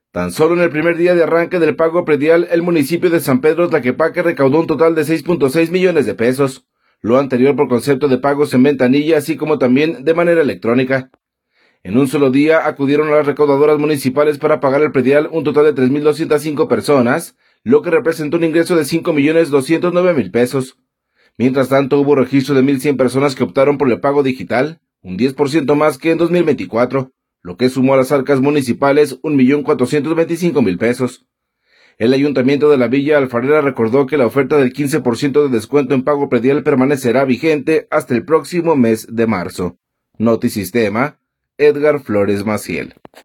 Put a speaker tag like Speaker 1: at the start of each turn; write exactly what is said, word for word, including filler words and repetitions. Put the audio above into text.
Speaker 1: Tan solo en el primer día de arranque del pago predial, el municipio de San Pedro Tlaquepaque recaudó un total de seis punto seis millones de pesos, lo anterior por concepto de pagos en ventanilla, así como también de manera electrónica. En un solo día acudieron a las recaudadoras municipales para pagar el predial un total de tres mil doscientas cinco personas, lo que representó un ingreso de cinco millones doscientos nueve mil pesos. Mientras tanto, hubo registro de mil cien personas que optaron por el pago digital, un diez por ciento más que en dos mil veinticuatro, lo que sumó a las arcas municipales un millón cuatrocientos veinticinco mil pesos. El Ayuntamiento de la Villa Alfarera recordó que la oferta del quince por ciento de descuento en pago predial permanecerá vigente hasta el próximo mes de marzo. Notisistema, Edgar Flores Maciel.